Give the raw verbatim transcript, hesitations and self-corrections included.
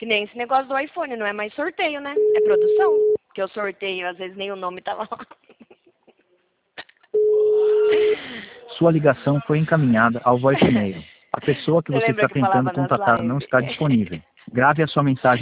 Que nem esse negócio do iPhone, não é mais sorteio, né? É produção. Que eu sorteio, às vezes nem o nome tá lá. Sua ligação foi encaminhada ao voicemail. A pessoa que Você você lembra está que tentando falava nas contatar não lives? está disponível. Grave a sua mensagem.